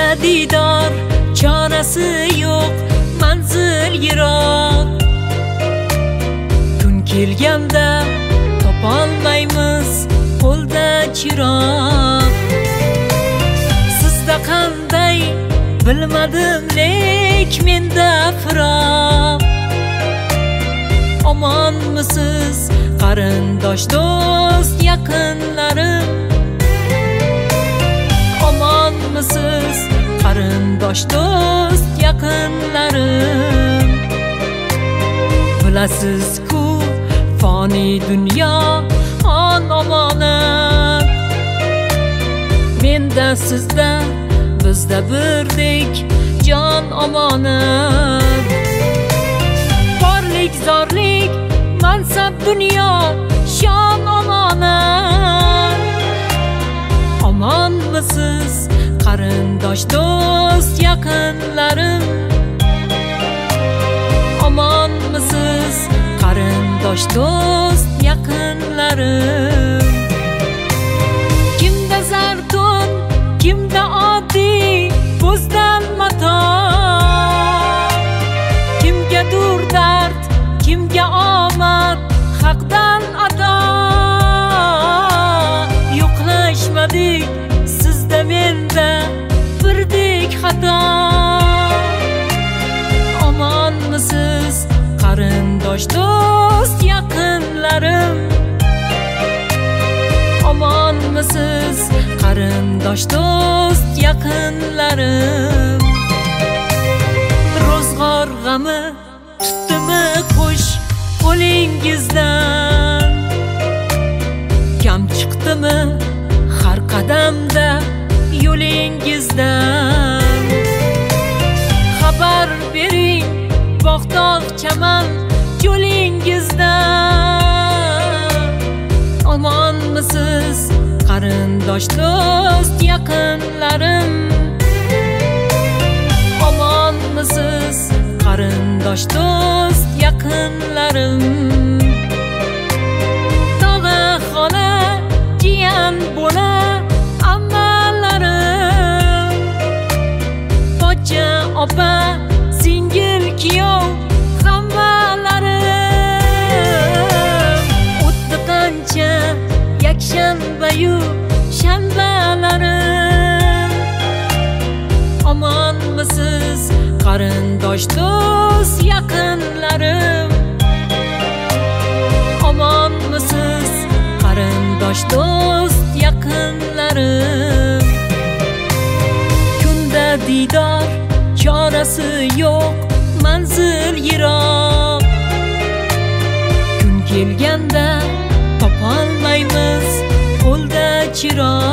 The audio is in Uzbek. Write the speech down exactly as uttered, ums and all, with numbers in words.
diydor, chorasi yo'q, manzil yiroq. Kun kelganda topolmaymiz qo'lda chiroq. Sizda qanday bilmadim, lek menda firoq. Omonmisiz qarindosh do'st yaqinlarim? Omonmisiz qarindosh do'st yaqinlarim? Bilasiz-ku foniy dunyo on omonat. Menda sizda bizda birdek jon omonat. Borlik zorlik mansab dunyo shon omonat. Omonmisiz qarindosh do'st yaqinlarim? Omonmisiz qarindosh do'st yaqinlarim? Kimda zartun, kimda oddiy bo'zdan mato, kimgadur dard, kimga omad haqdan ato. Yo'qlashmadik sizda menda birdek xato. Omonmisiz qarindosh do'st yaqinlarim? Omonmisiz qarindosh do'st yaqinlarim? Ro'zg'or g'ami tutdimi qush qo'lingizdan? Kam chiqdimi har qadamda yo'lingizdan? Xabar bering bog'tog' chaman yo'lingizdan. Omonmisiz qarindosh do'st yaqinlarim? Omonmisiz qarindosh do'st yaqinlarim? Tog'a xola, jiyan bola ammalarim, pochcha opa, singil kuyov hammalarim. O'tdi qancha yakshanba-yu shanbalarim. Omonmisiz qarindosh do'st yaqinlarim? Omonmisiz qarindosh do'st yaqinlarim? Kunda diydor, chorasi yo'q, manzil yiroq. Kun kelganda topolmaymiz qo'lda chiroq.